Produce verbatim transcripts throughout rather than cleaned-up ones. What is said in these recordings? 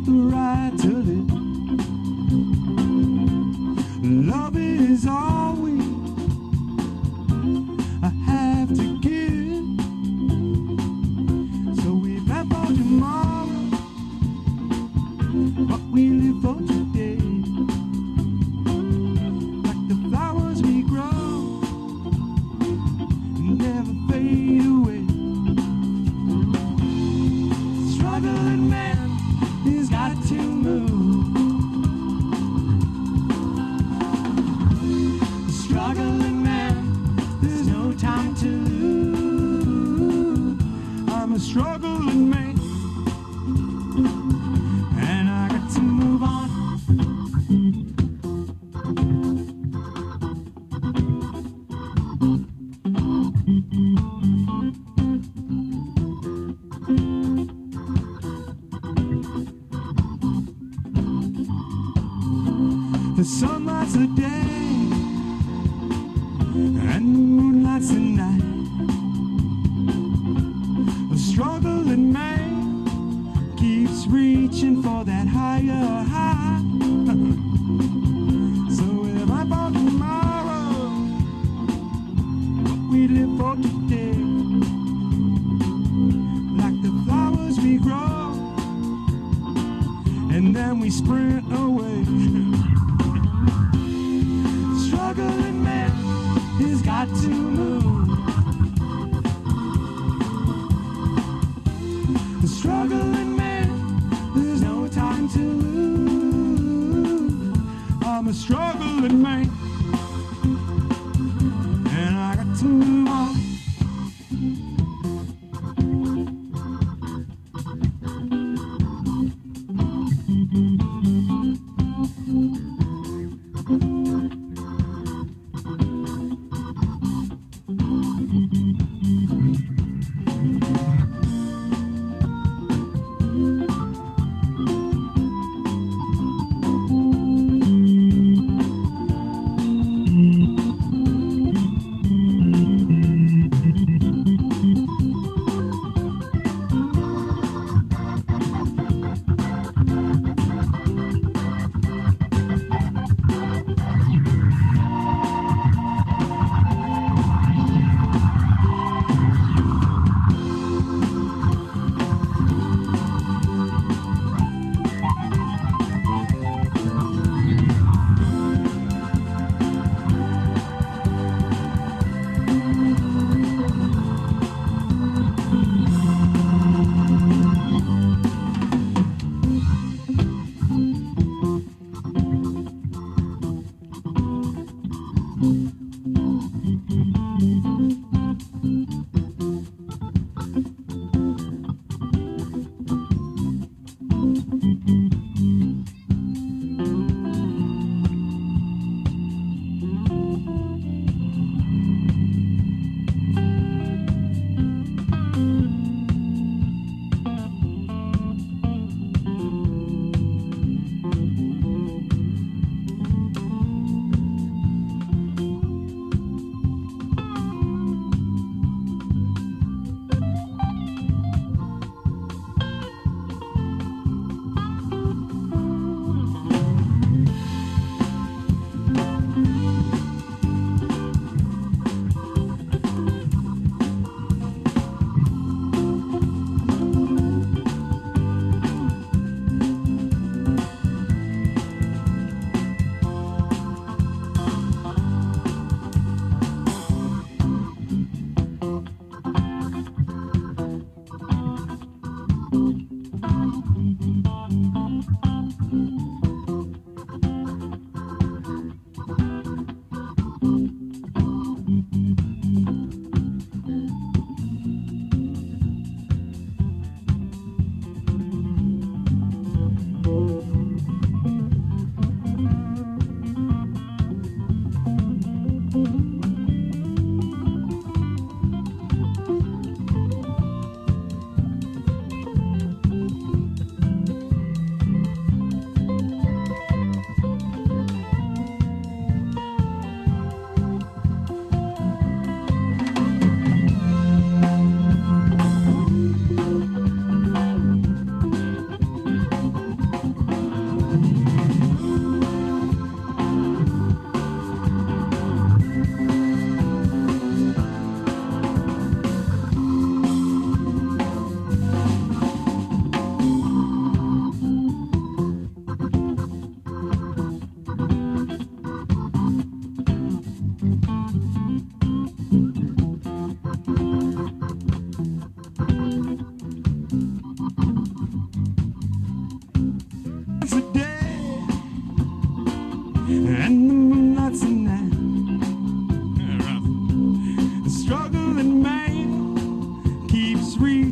the right to live. Love is all we have to give. So we live for tomorrow, but we live for today. Like the flowers we grow, never fade away. Struggling man, he's got to move. Struggling man, there's no time to lose. I'm a struggling man, and I got to move on. The sun lights the day, and the moon lights the night. A struggling man keeps reaching for that higher high. So if I for tomorrow, what we live for today. Like the flowers we grow, and then we sprint away. Struggling man, he's got to move. The struggling man, there's no time to lose. I'm a struggling man, and I got to move on.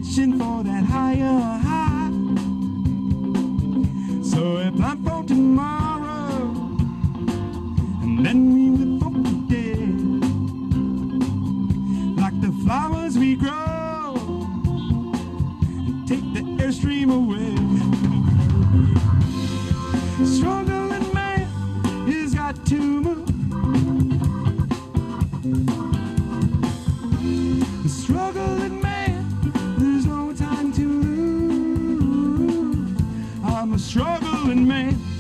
reaching for that higher high. So we plan for tomorrow, and then we live for today. Like the flowers we grow, and take the airstream away. Struggling man has got to move. Struggling man, there's no time to lose. I'm a struggling man.